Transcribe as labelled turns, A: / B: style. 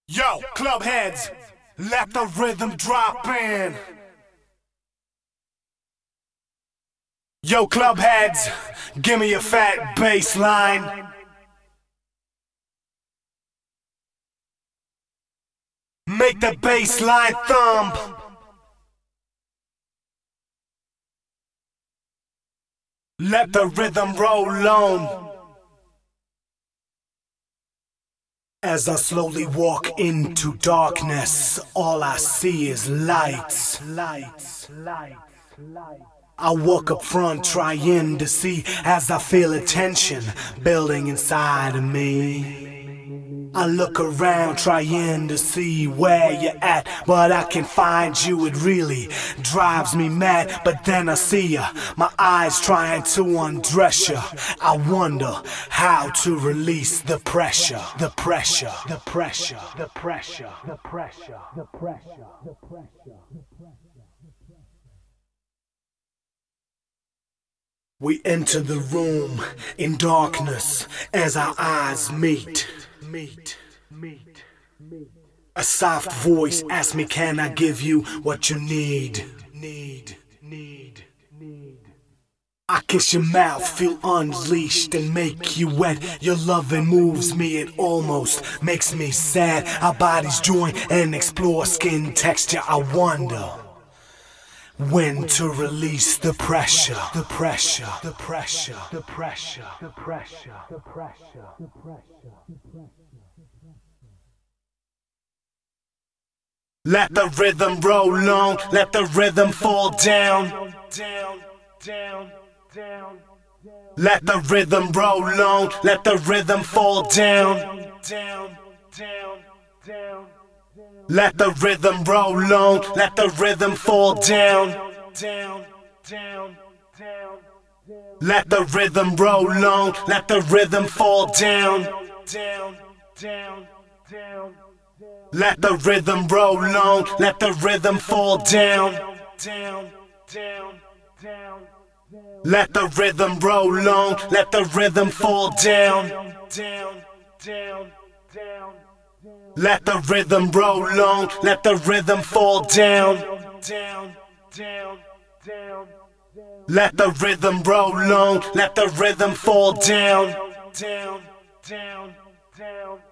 A: Yo, club heads, let the rhythm drop in. Yo, club heads, give me a fat bass line. Make the bass line thump. Let the rhythm roll on. As I slowly walk into darkness, all I see is lights. I walk up front trying to see as I feel a tension building inside of me. I look around trying to see where you're at, but I can't find you. It really drives me mad. But then I see you, my eyes trying to undress you. I wonder how to release the pressure. The pressure, the pressure, the pressure, the pressure, the pressure, the pressure. We enter the room in darkness as our eyes meet. A soft voice asks me, can I give you what you need? I kiss your mouth, feel unleashed and make you wet. Your loving moves me, it almost makes me sad. Our bodies join and explore skin texture. I wonder when to release the pressure. The pressure, the pressure, the pressure, the pressure, the pressure, the pressure. Let the rhythm roll on, let the rhythm fall down. Let the rhythm roll on, let the rhythm fall down. Let the rhythm roll on, let the rhythm fall down. Let the rhythm roll on, let the rhythm fall down. Let the rhythm roll on, let the rhythm fall down. Let the rhythm roll on, let the rhythm fall down. Let the rhythm roll on, let the rhythm fall down. Let the rhythm roll on, let the rhythm fall down.